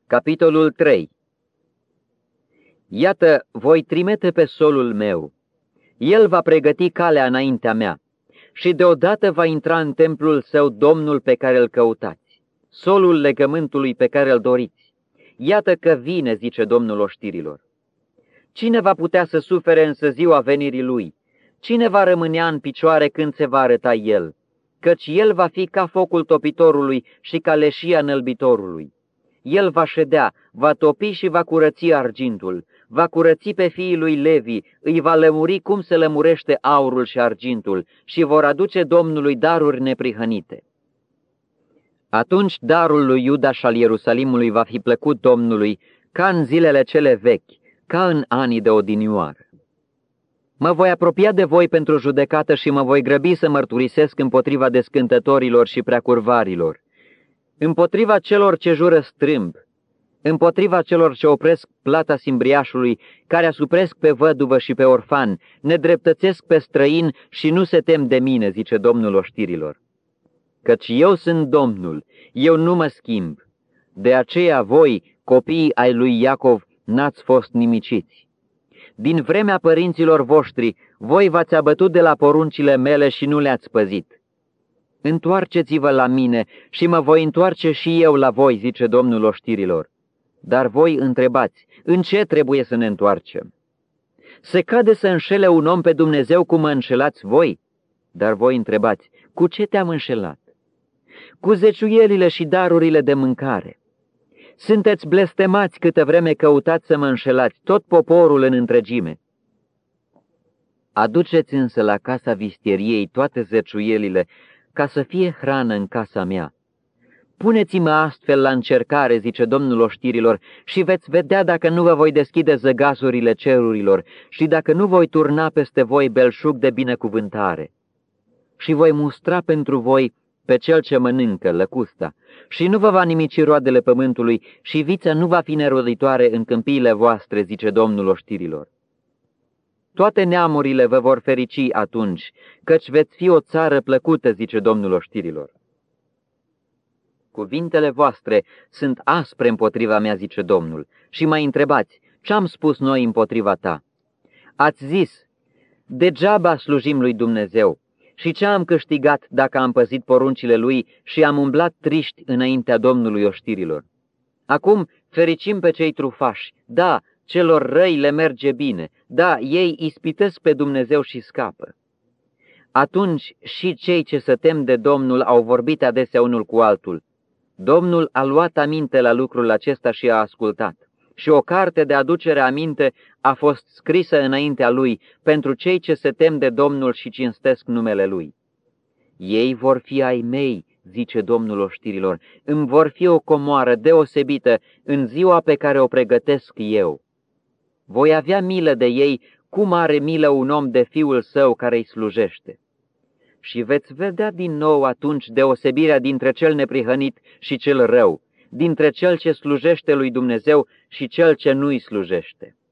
Capitolul 3. Iată, voi trimite pe solul meu. El va pregăti calea înaintea mea și deodată va intra în templul său Domnul pe care îl căutați, solul legământului pe care îl doriți. Iată că vine, zice Domnul oștirilor. Cine va putea să sufere însă ziua venirii lui? Cine va rămânea în picioare când se va arăta el? Căci el va fi ca focul topitorului și ca leșia înălbitorului. El va ședea, va topi și va curăți argintul, va curăți pe fiii lui Levi, îi va lămuri cum se lămurește aurul și argintul și vor aduce Domnului daruri neprihănite. Atunci darul lui Iuda și al Ierusalimului va fi plăcut Domnului ca în zilele cele vechi, ca în anii de odinioară. Mă voi apropia de voi pentru judecată și mă voi grăbi să mărturisesc împotriva descântătorilor și preacurvarilor, împotriva celor ce jură strâmb, împotriva celor ce opresc plata simbriașului, care asupresc pe văduvă și pe orfan, nedreptățesc pe străin și nu se tem de mine, zice Domnul oștirilor. Căci eu sunt Domnul, eu nu mă schimb, de aceea voi, copiii ai lui Iacov, n-ați fost nimiciți. Din vremea părinților voștri, voi v-ați abătut de la poruncile mele și nu le-ați păzit. Întoarceți-vă la mine și mă voi întoarce și eu la voi, zice Domnul oștirilor. Dar voi întrebați, în ce trebuie să ne întoarcem? Se cade să înșele un om pe Dumnezeu cum mă înșelați voi? Dar voi întrebați, cu ce te-am înșelat? Cu zeciuielile și darurile de mâncare. Sunteți blestemați câtă vreme căutați să mă înșelați, tot poporul în întregime. Aduceți însă la casa vistieriei toate zeciuielile, ca să fie hrană în casa mea. Puneți-mă astfel la încercare, zice Domnul oștirilor, și veți vedea dacă nu vă voi deschide zăgazurile cerurilor și dacă nu voi turna peste voi belșug de binecuvântare. Și voi mustra pentru voi pe cel ce mănâncă lăcusta, și nu vă va nimici roadele pământului, și vița nu va fi neroditoare în câmpiile voastre, zice Domnul oștirilor. Toate neamurile vă vor ferici atunci, căci veți fi o țară plăcută, zice Domnul oștirilor. Cuvintele voastre sunt aspre împotriva mea, zice Domnul, și mă întrebați, ce-am spus noi împotriva ta? Ați zis, degeaba slujim lui Dumnezeu. Și ce am câștigat dacă am păzit poruncile lui și am umblat triști înaintea Domnului oștirilor? Acum fericim pe cei trufași, da, celor răi le merge bine, da, ei ispitesc pe Dumnezeu și scapă. Atunci și cei ce se tem de Domnul au vorbit adesea unul cu altul. Domnul a luat aminte la lucrul acesta și a ascultat. Și o carte de aducere aminte a fost scrisă înaintea lui pentru cei ce se tem de Domnul și cinstesc numele lui. Ei vor fi ai mei, zice Domnul oștirilor, îmi vor fi o comoară deosebită în ziua pe care o pregătesc eu. Voi avea milă de ei, cum are milă un om de fiul său care îi slujește. Și veți vedea din nou atunci deosebirea dintre cel neprihănit și cel rău, dintre cel ce slujește lui Dumnezeu și cel ce nu îi slujește.